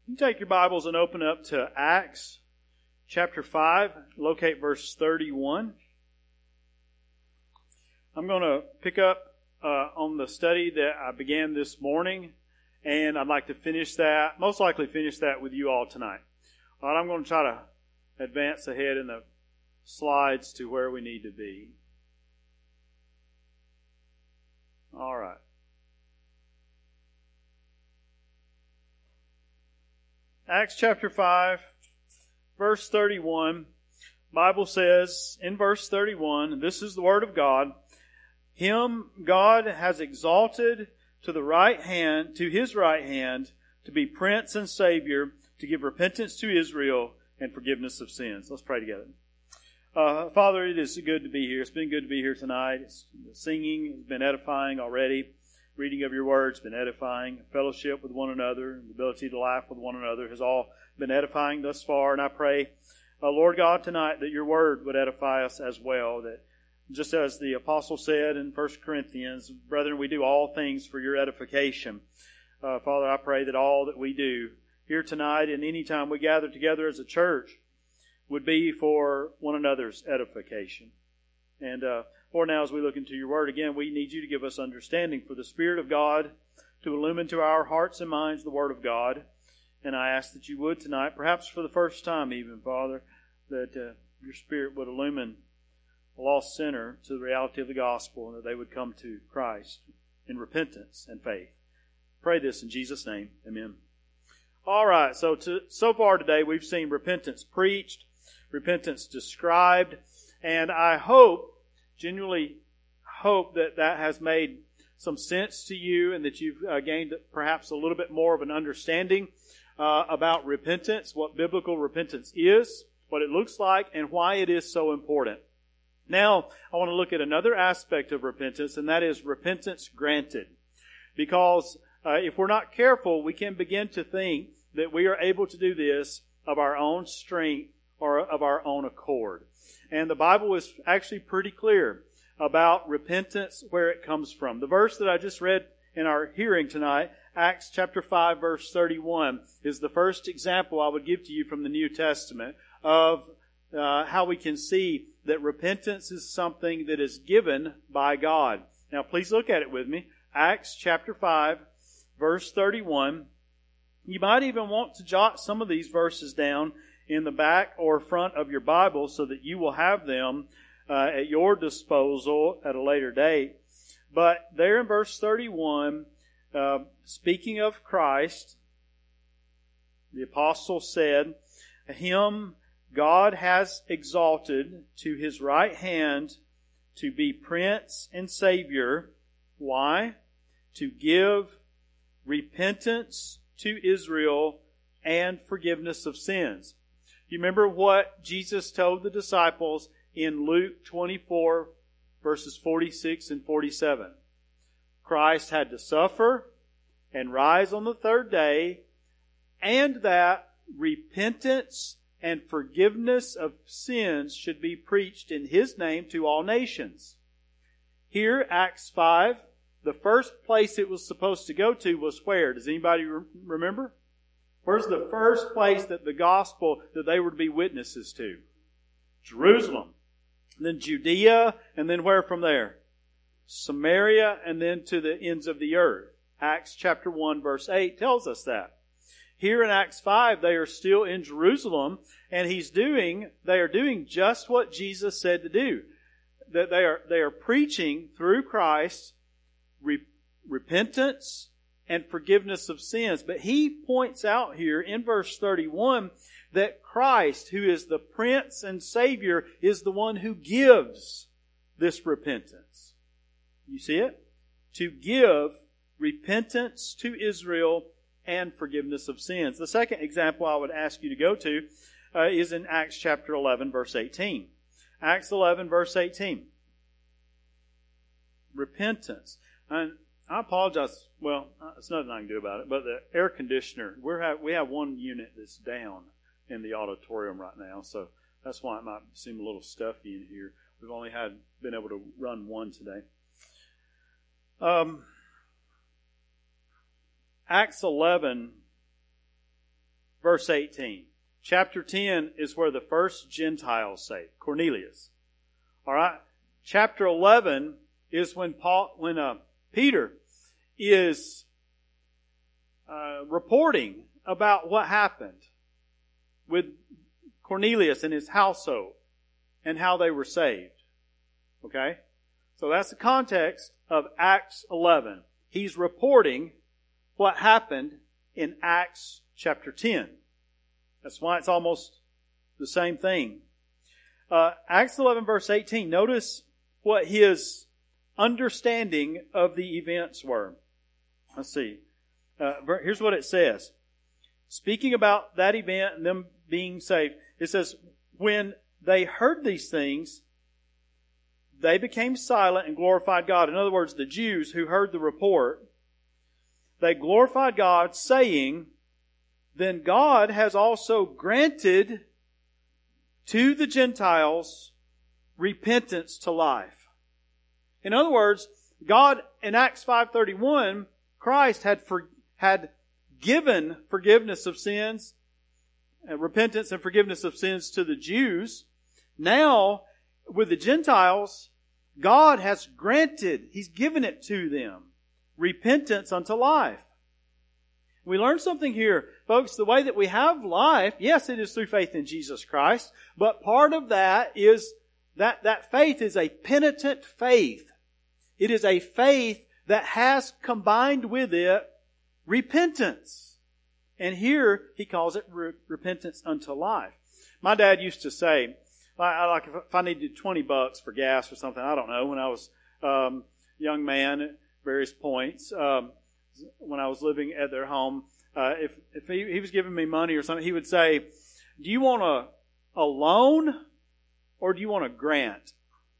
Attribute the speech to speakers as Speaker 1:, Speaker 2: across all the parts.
Speaker 1: You can take your Bibles and open up to Acts chapter 5, locate verse 31. I'm going to pick up on the study that I began this morning, and I'd like to finish that, most likely finish that with you all tonight. All right, I'm going to try to advance ahead in the slides to where we need to be. All right. Acts chapter 5, verse 31, Bible says in verse 31, this is the word of God, Him God has exalted to the right hand, to His right hand, to be Prince and Savior, to give repentance to Israel and forgiveness of sins. Let's pray together. Father, it is good to be here. It's been good to be here tonight. The singing has been edifying already. Reading of your word has been edifying. Fellowship with one another, the ability to laugh with one another has all been edifying thus far. And I pray, Lord God, tonight that your word would edify us as well. That just as the apostle said in 1 Corinthians, brethren, we do all things for your edification. Father, I pray that all that we do here tonight and any time we gather together as a church would be for one another's edification. And Lord, now as we look into your word again, we need you to give us understanding for the Spirit of God to illumine to our hearts and minds the word of God. And I ask that you would tonight, perhaps for the first time even, Father, that your Spirit would illumine a lost sinner to the reality of the gospel and that they would come to Christ in repentance and faith. Pray this in Jesus' name. Amen. All right, so far today we've seen repentance preached, repentance described, and I genuinely hope that has made some sense to you and that you've gained perhaps a little bit more of an understanding about repentance, what biblical repentance is, what it looks like, and why it is so important. Now, I want to look at another aspect of repentance, and that is repentance granted. Because if we're not careful, we can begin to think that we are able to do this of our own strength or of our own accord. And the Bible is actually pretty clear about repentance, where it comes from. The verse that I just read in our hearing tonight, Acts chapter 5, verse 31, is the first example I would give to you from the New Testament of how we can see that repentance is something that is given by God. Now, please look at it with me. Acts chapter 5, verse 31. You might even want to jot some of these verses down in the back or front of your Bible so that you will have them at your disposal at a later date. But there in verse 31, speaking of Christ, the apostle said, Him God has exalted to His right hand to be Prince and Savior. Why? To give repentance to Israel and forgiveness of sins. You remember what Jesus told the disciples in Luke 24, verses 46 and 47. Christ had to suffer and rise on the third day, and that repentance and forgiveness of sins should be preached in His name to all nations. Here, Acts 5, the first place it was supposed to go to was where? Does anybody remember? Where's the first place that the gospel, that they were to be witnesses to? Jerusalem. And then Judea, and then where from there? Samaria, and then to the ends of the earth. Acts chapter 1, verse 8 tells us that. Here in Acts 5, they are still in Jerusalem, and they are doing just what Jesus said to do. That they are preaching through Christ repentance and forgiveness of sins. But he points out here in verse 31 that Christ, who is the Prince and Savior, is the one who gives this repentance. You see it? To give repentance to Israel and forgiveness of sins. The second example I would ask you to go to is in Acts chapter 11, verse 18. Acts 11, verse 18. Repentance. And I apologize. Well, it's nothing I can do about it. But the air conditioner, we have one unit that's down in the auditorium right now, so that's why it might seem a little stuffy in here. We've only been able to run one today. Acts 11 verse 18. Chapter 10 is where the first Gentiles saved, Cornelius. All right. Chapter 11 is when Peter is reporting about what happened with Cornelius and his household and how they were saved. Okay? So that's the context of Acts 11. He's reporting what happened in Acts chapter 10. That's why it's almost the same thing. Acts 11 verse 18. Notice what his understanding of the events were. Let's see. Here's what it says. Speaking about that event and them being saved, it says, when they heard these things, they became silent and glorified God. In other words, the Jews who heard the report, they glorified God, saying, then God has also granted to the Gentiles repentance to life. In other words, God in Acts 5:31, Christ had given forgiveness of sins, repentance and forgiveness of sins to the Jews. Now, with the Gentiles, God has granted, He's given it to them, repentance unto life. We learn something here, folks. The way that we have life, yes, it is through faith in Jesus Christ, but part of that is that faith is a penitent faith. It is a faith that has combined with it repentance. And here he calls it repentance unto life. My dad used to say, like if I needed $20 for gas or something, I don't know, when I was young man at various points, when I was living at their home, if he was giving me money or something, he would say, do you want a loan or do you want a grant?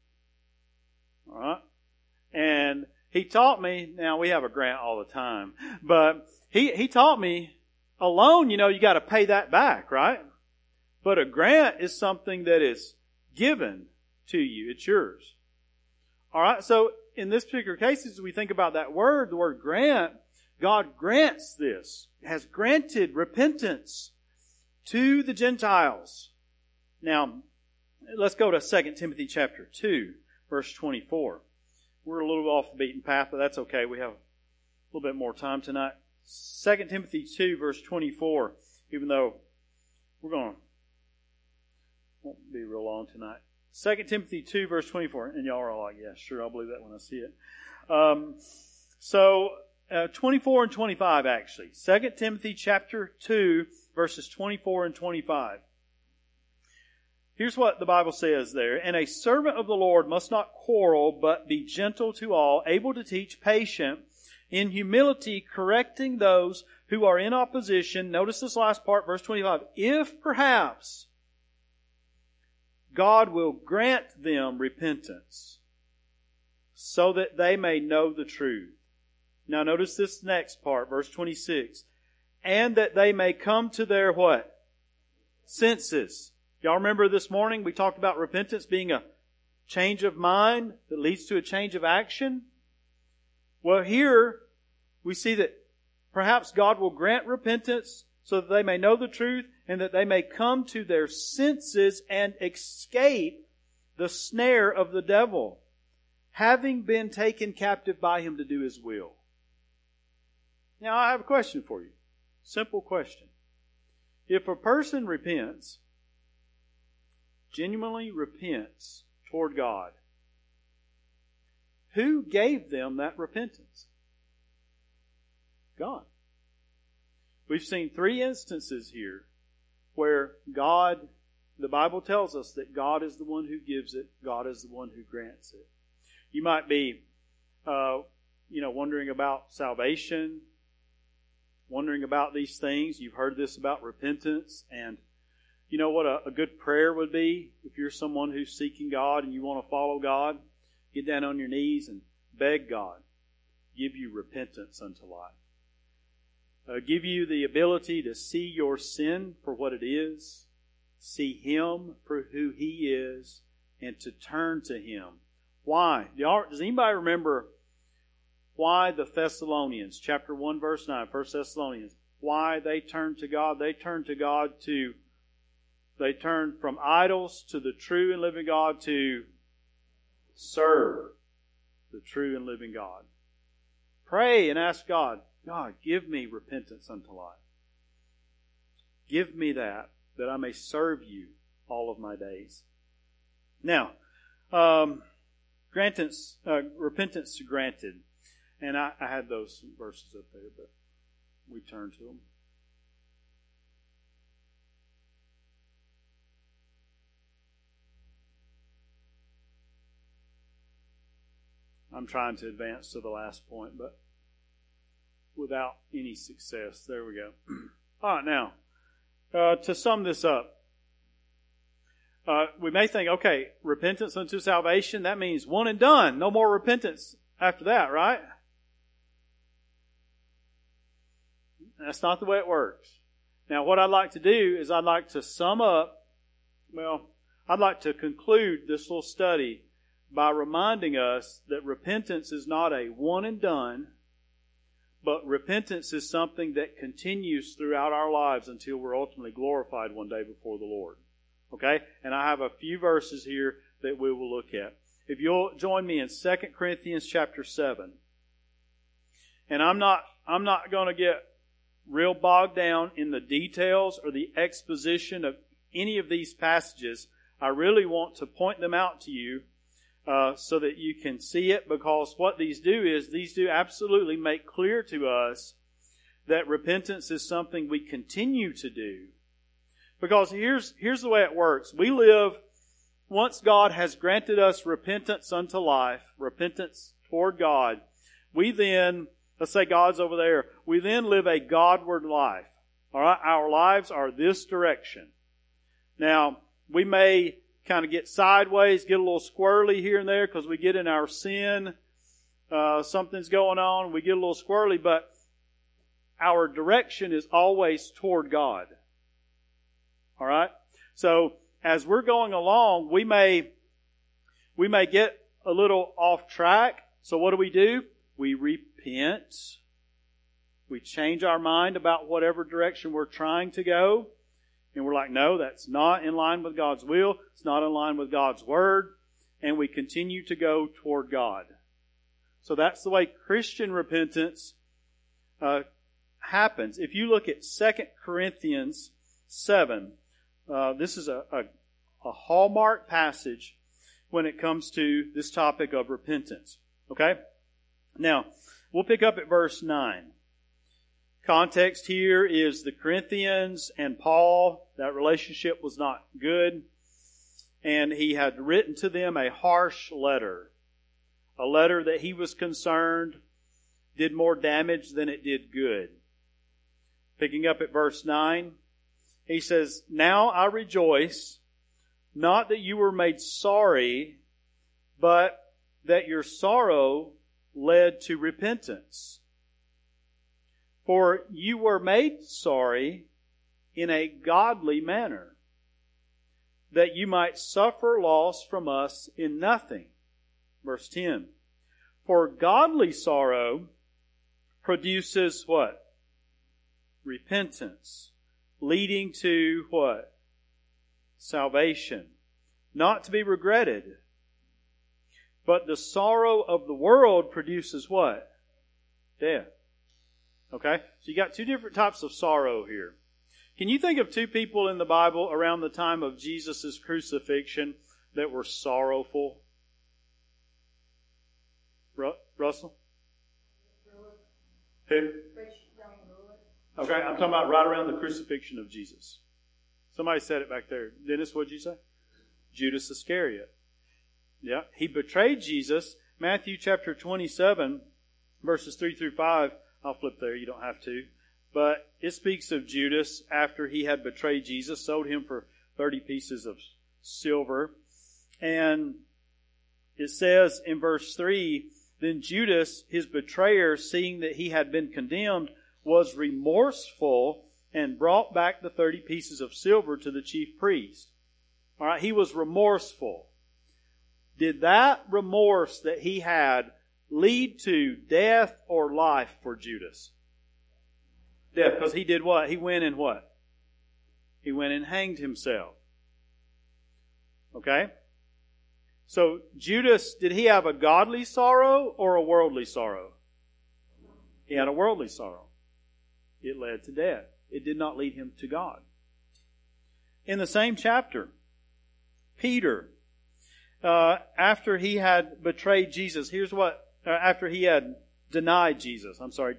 Speaker 1: All right. And he taught me, now we have a grant all the time, but he taught me a loan, you got to pay that back, right? But a grant is something that is given to you. It's yours. All right. So in this particular case, as we think about that word, the word grant, God grants this, has granted repentance to the Gentiles. Now, let's go to 2 Timothy chapter 2, verse 24. We're a little off the beaten path, but that's okay. We have a little bit more time tonight. 2 Timothy 2, verse 24, even though won't be real long tonight. 2 Timothy 2, verse 24. And y'all are all like, yeah, sure, I'll believe that when I see it. 24 and 25, actually. 2 Timothy chapter 2, verses 24 and 25. Here's what the Bible says there. And a servant of the Lord must not quarrel, but be gentle to all, able to teach, patient, in humility, correcting those who are in opposition. Notice this last part, verse 25. If perhaps God will grant them repentance, so that they may know the truth. Now notice this next part, verse 26. And that they may come to their what? Senses. Y'all remember this morning we talked about repentance being a change of mind that leads to a change of action? Well, here we see that perhaps God will grant repentance so that they may know the truth and that they may come to their senses and escape the snare of the devil, having been taken captive by him to do his will. Now, I have a question for you. Simple question. If a person repents, genuinely repents toward God, who gave them that repentance? God. We've seen 3 instances here where God, the Bible tells us that God is the one who gives it, God is the one who grants it. You might be, wondering about salvation, wondering about these things. You've heard this about repentance, and you know what a good prayer would be if you're someone who's seeking God and you want to follow God? Get down on your knees and beg God, give you repentance unto life. Give you the ability to see your sin for what it is, see Him for who He is, and to turn to Him. Why? Does anybody remember why the Thessalonians, chapter 1, verse 9, 1 Thessalonians, why they turned to God. They turned from idols to the true and living God to serve the true and living God. Pray and ask God, God, give me repentance unto life. Give me that I may serve you all of my days. Now, repentance granted. And I had those verses up there, but we turn to them. I'm trying to advance to the last point, but without any success. There we go. All right, now, to sum this up, we may think, okay, repentance unto salvation, that means one and done. No more repentance after that, right? That's not the way it works. Now, what I'd like to do is I'd like to sum up, I'd like to conclude this little study by reminding us that repentance is not a one and done, but repentance is something that continues throughout our lives until we're ultimately glorified one day before the Lord. Okay? And I have a few verses here that we will look at. If you'll join me in 2 Corinthians chapter 7. And I'm not going to get real bogged down in the details or the exposition of any of these passages. I really want to point them out to you so that you can see it, because what these do absolutely make clear to us that repentance is something we continue to do. Because here's the way it works. We live, once God has granted us repentance unto life, repentance toward God, we then, let's say God's over there, we then live a Godward life. All right? Our lives are this direction. Now, we may kind of get sideways, get a little squirrely here and there because we get in our sin. Something's going on. We get a little squirrely, but our direction is always toward God. All right? So, as we're going along, we may get a little off track. So what do? We repent. We change our mind about whatever direction we're trying to go. And we're like, no, that's not in line with God's will. It's not in line with God's Word. And we continue to go toward God. So that's the way Christian repentance happens. If you look at 2 Corinthians 7, this is a hallmark passage when it comes to this topic of repentance. Okay? Now, we'll pick up at verse 9. Context here is the Corinthians and Paul. That relationship was not good. And he had written to them a harsh letter. A letter that he was concerned did more damage than it did good. Picking up at verse 9, he says, "Now I rejoice, not that you were made sorry, but that your sorrow led to repentance. For you were made sorry in a godly manner, that you might suffer loss from us in nothing." Verse 10. "For godly sorrow produces" what? Repentance. Leading to what? Salvation. Not to be regretted. But the sorrow of the world produces what? Death. Okay? So you got two different types of sorrow here. Can you think of two people in the Bible around the time of Jesus' crucifixion that were sorrowful? Russell? Who? Okay, I'm talking about right around the crucifixion of Jesus. Somebody said it back there. Dennis, what did you say? Judas Iscariot. Yeah, he betrayed Jesus. Matthew chapter 27, verses 3 through 5. I'll flip there, you don't have to. But it speaks of Judas after he had betrayed Jesus, sold him for 30 pieces of silver. And it says in verse 3, "Then Judas, his betrayer, seeing that he had been condemned, was remorseful and brought back the 30 pieces of silver to the chief priest." All right, he was remorseful. Did that remorse that he had lead to death or life for Judas? Death. Because he did what? He went and what? He went and hanged himself. Okay? So Judas, did he have a godly sorrow or a worldly sorrow? He had a worldly sorrow. It led to death. It did not lead him to God. In the same chapter, Peter, after he had betrayed Jesus, after he had denied Jesus.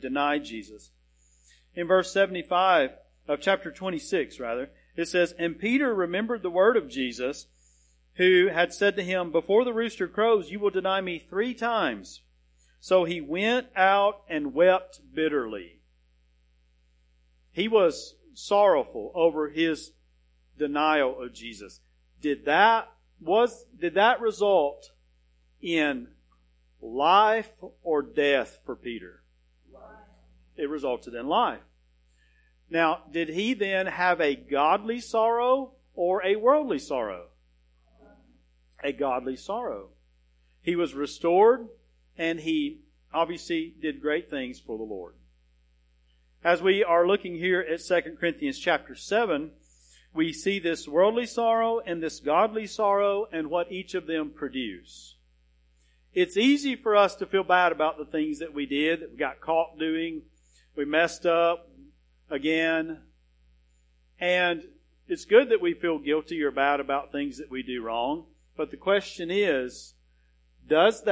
Speaker 1: In verse 75 of chapter 26, it says, "And Peter remembered the word of Jesus, who had said to him, 'Before the rooster crows, you will deny me 3 times.' So he went out and wept bitterly." He was sorrowful over his denial of Jesus. Did that result in life or death for Peter? It resulted in life. Now, did he then have a godly sorrow or a worldly sorrow? A godly sorrow. He was restored, and he obviously did great things for the Lord. As we are looking here at 2 Corinthians chapter 7, we see this worldly sorrow and this godly sorrow and what each of them produce. It's easy for us to feel bad about the things that we did, that we got caught doing. We messed up again. And it's good that we feel guilty or bad about things that we do wrong. But the question is that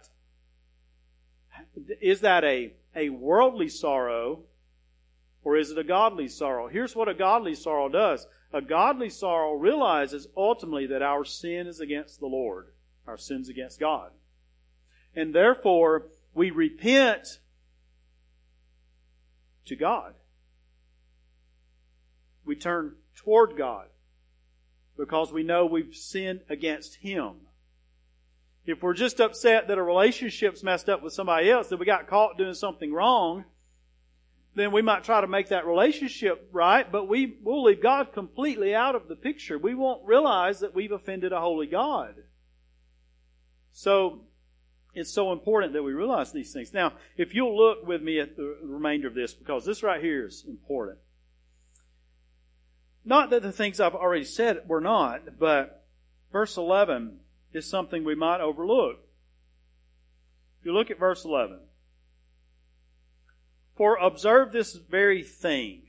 Speaker 1: a worldly sorrow or is it a godly sorrow? Here's what a godly sorrow does. A godly sorrow realizes ultimately that our sin is against the Lord. Our sin's against God. And therefore, we repent to God. We turn toward God because we know we've sinned against Him. If we're just upset that a relationship's messed up with somebody else, that we got caught doing something wrong, then we might try to make that relationship right, but we'll leave God completely out of the picture. We won't realize that we've offended a holy God. So, it's so important that we realize these things. Now, if you'll look with me at the remainder of this, because this right here is important. Not that the things I've already said were not, but verse 11 is something we might overlook. If you look at verse 11. "For observe this very thing,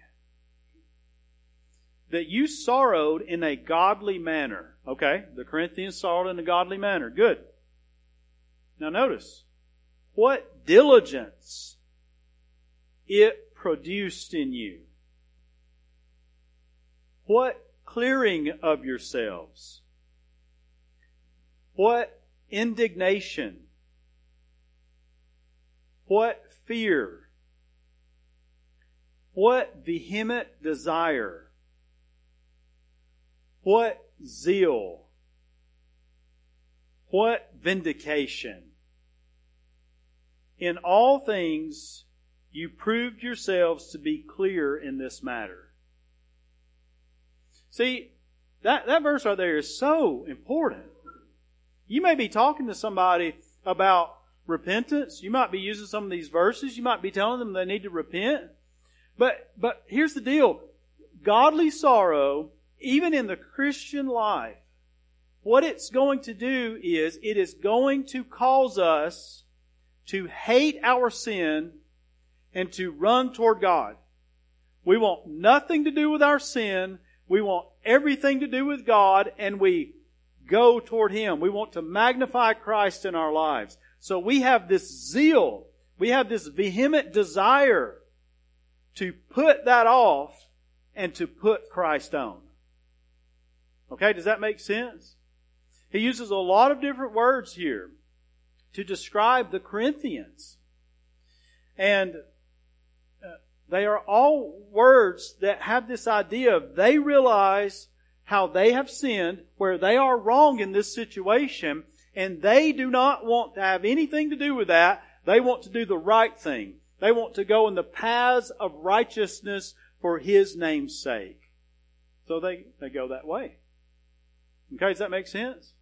Speaker 1: that you sorrowed in a godly manner." Okay, the Corinthians sorrowed in a godly manner. Good. Now notice, what diligence it produced in you. What clearing of yourselves. What indignation. What fear. What vehement desire. What zeal. What vindication. In all things, you proved yourselves to be clear in this matter. See, that verse right there is so important. You may be talking to somebody about repentance. You might be using some of these verses. You might be telling them they need to repent. But here's the deal. Godly sorrow, even in the Christian life, what it's going to do is it is going to cause us to hate our sin and to run toward God. We want nothing to do with our sin. We want everything to do with God, and we go toward Him. We want to magnify Christ in our lives. So we have this zeal. We have this vehement desire to put that off and to put Christ on. Okay, does that make sense? He uses a lot of different words here to describe the Corinthians. And they are all words that have this idea of they realize how they have sinned, where they are wrong in this situation, and they do not want to have anything to do with that. They want to do the right thing. They want to go in the paths of righteousness for His name's sake. So they go that way. Okay, does that make sense?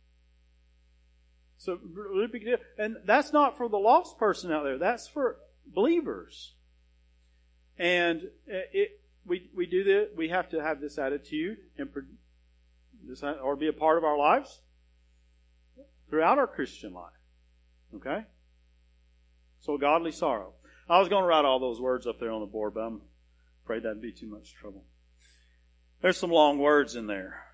Speaker 1: So, really big deal. And that's not for the lost person out there. That's for believers. And we do this. We have to have this attitude and or be a part of our lives throughout our Christian life. Okay? So godly sorrow. I was going to write all those words up there on the board, but I'm afraid that'd be too much trouble. There's some long words in there.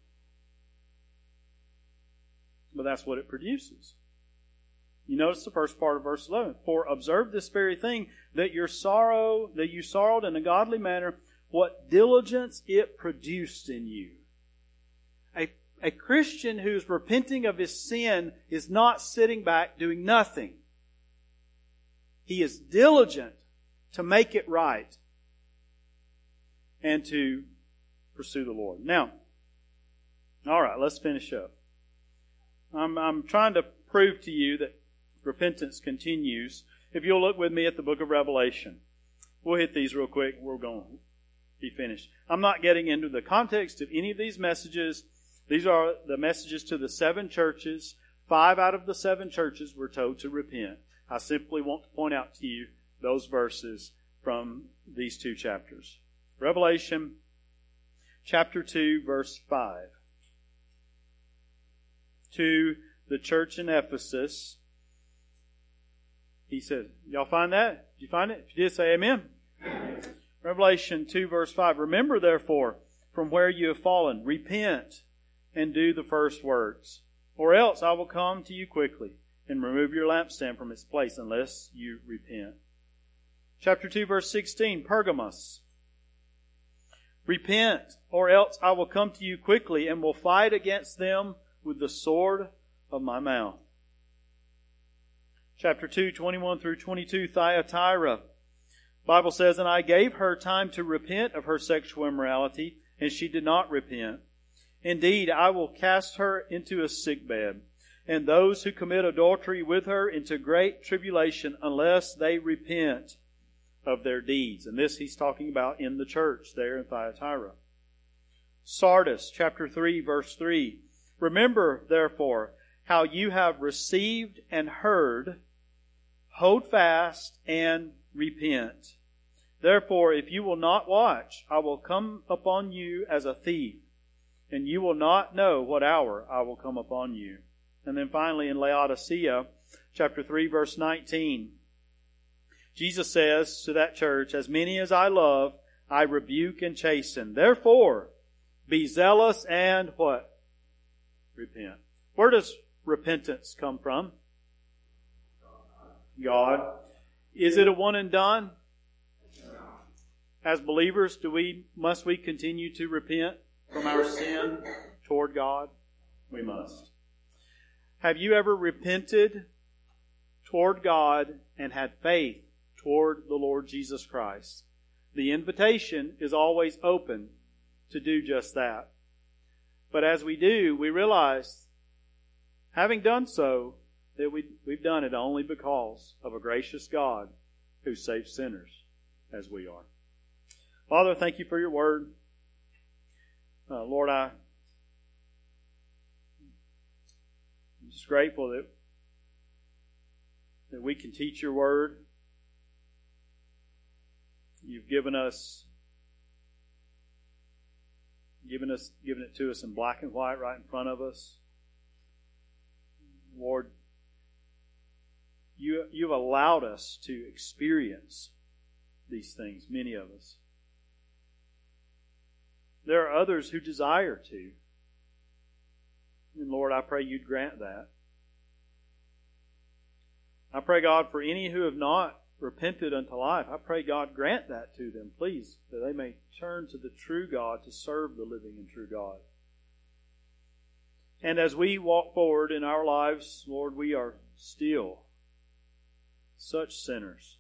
Speaker 1: But that's what it produces. You notice the first part of verse 11. For observe this very thing, that you sorrowed in a godly manner, what diligence it produced in you. A Christian who's repenting of his sin is not sitting back doing nothing. He is diligent to make it right and to pursue the Lord. Now, all right, let's finish up. I'm trying to prove to you that repentance continues. If you'll look with me at the book of Revelation. We'll hit these real quick. We're going to be finished. I'm not getting into the context of any of these messages. These are the messages to the 7 churches. 5 out of the 7 churches were told to repent. I simply want to point out to you those verses from these 2 chapters. Revelation chapter 2, verse 5. To the church in Ephesus, he says, y'all find that? Did you find it? If you did, say amen. Revelation 2, verse 5. Remember, therefore, from where you have fallen, repent and do the first works, or else I will come to you quickly and remove your lampstand from its place unless you repent. Chapter 2, verse 16, Pergamos. Repent, or else I will come to you quickly and will fight against them with the sword of my mouth. Chapter 2, 21 through 22, Thyatira. Bible says, and I gave her time to repent of her sexual immorality, and she did not repent. Indeed, I will cast her into a sickbed, and those who commit adultery with her into great tribulation, unless they repent of their deeds. And this he's talking about in the church there in Thyatira. Sardis, chapter 3, verse 3. Remember, therefore, how you have received and heard, hold fast and repent. Therefore, if you will not watch, I will come upon you as a thief, and you will not know what hour I will come upon you. And then finally in Laodicea, chapter 3, verse 19, Jesus says to that church, as many as I love, I rebuke and chasten. Therefore, be zealous and what? Repent. Where does repentance come from? God. Is it a one and done? As believers, must we continue to repent from our sin toward God? We must. Have you ever repented toward God and had faith toward the Lord Jesus Christ? The invitation is always open to do just that. But as we do, we realize, having done so, that we've done it only because of a gracious God who saves sinners as we are. Father, thank you for your word. Lord, I'm just grateful that we can teach your word. You've given it to us in black and white right in front of us. Lord, you've allowed us to experience these things, many of us. There are others who desire to. And Lord, I pray you'd grant that. I pray, God, for any who have not repented unto life, I pray, God, grant that to them, please, that they may turn to the true God to serve the living and true God. And as we walk forward in our lives, Lord, we are still such sinners.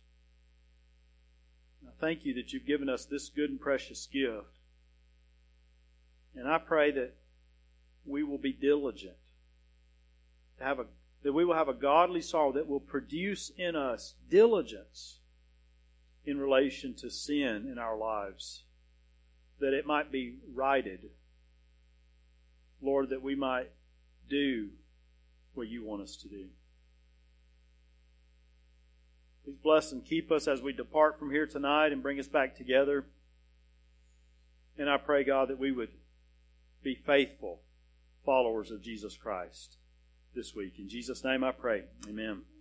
Speaker 1: I thank you that you've given us this good and precious gift. And I pray that we will be diligent, that we will have a godly sorrow that will produce in us diligence in relation to sin in our lives, that it might be righted. Lord, that we might do what you want us to do. Please bless and keep us as we depart from here tonight and bring us back together. And I pray, God, that we would be faithful followers of Jesus Christ this week. In Jesus' name I pray. Amen.